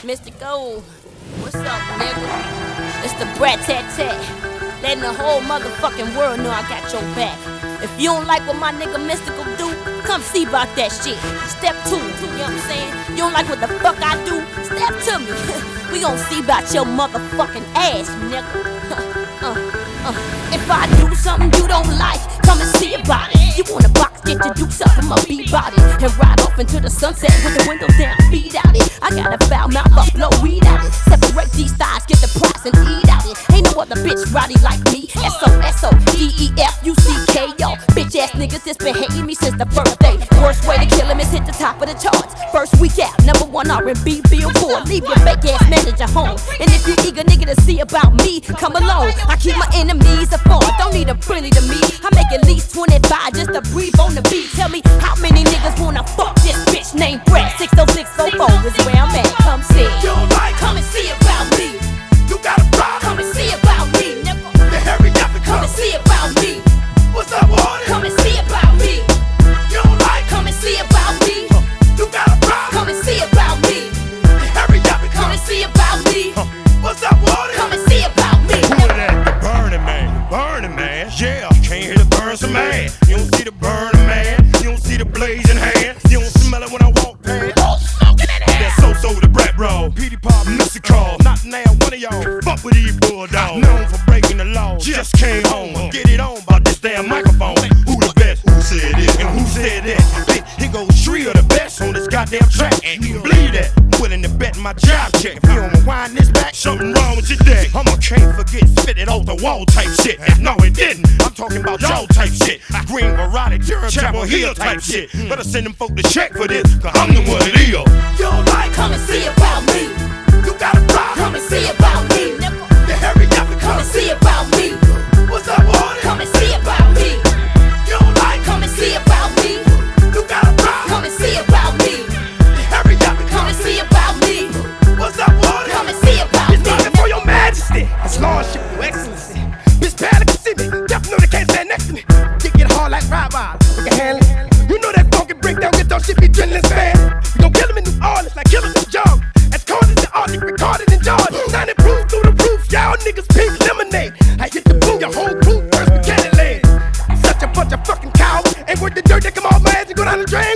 Mystico, what's up, nigga? It's the Brat Tat Tat, letting the whole motherfucking world know I got your back. If you don't like what my nigga Mystico do, come see about that shit. Step 2, you know what I'm saying? You don't like what the fuck I do? Step to me. We gon' see about your motherfucking ass, nigga. If I do something you don't like, come and see about it. You want a box, get your dukes up in my B-body and ride off into the sunset with the windows down, feed out it. I got a foul mouth, I blow weed out it. Separate these thighs, get the price and eat out it. Ain't no other bitch rowdy like me. S-O-S-O-D-E-F-U-C-K, y'all bitch ass niggas that's been hating me since the first day. Worst way to kill him is hit the top of the charts. First week out, #1 R&B Billboard. Leave your fake ass manager home. And if you eager nigga to see about me, come along. I keep my enemies afar, don't need a friendly to me. I make at least 25 just to breathe on the beat. Tell me how many niggas wanna fuck this bitch named Brett. 60604 is where I'm at. Come see. You don't like, Come and see about me. you got a problem. Come and see about me, nigga. Then hurry up and Come come. and see about me. What's up, Warden? Come and see about me. You don't like, Come and see about me. you got a problem. Come and see about me. Then hurry up and Come come. and see about me. What's up, Warden? Come and see about me. Who it at? The Burning Man. Burning Man. Yeah, can't hear the burn some man. You don't see the burning man. You don't see the blazing hand. You don't smell it when I walk past. That's so the Brat Bro. Petey Pop, Mystico. Not now, one of y'all. Fuck with these bulldogs. Known for breaking the law. Just came home. Get it on by this damn microphone. Who the best? Who said it? And who said that? Here goes Shri the best on this goddamn track. And you believe that? Willing to bet my job check. If you don't wind this back, something wrong with your deck. I'ma can't forget, spit it off the wall type shit. No, it didn't. I'm talking about y'all type shit. Green Variety, Chapel Hill type shit. Better send them folk to check for this, cause I'm the one that is. You don't like, Come and see about me. you got a problem. Come and see about me, nigga. Then hurry up and Come come. and see about me. What's up, Warden? Come and see about me. You don't like, Come and see about me. you got a problem. Come and see about me. Then hurry up and Come come. and see about me. What's up, Warden? Come and see about It's me. nothing for your majesty. It's lordship, your excellency. Bitch, panic, see me. Definitely know they can't stand next to me. Kick it hard like Ride. We can handle it. You know that funky breakdown, get those shit be drilling fan. We gon' kill him in New Orleans like killers in John. As cold as the Arctic, recorded in Georgia. 90 proof through the roof, y'all niggas pink lemonade. I hit the boom, your whole crew first we can't lay. Such a bunch of fucking cowards. Ain't worth the dirt, they come off my ass and go down the drain.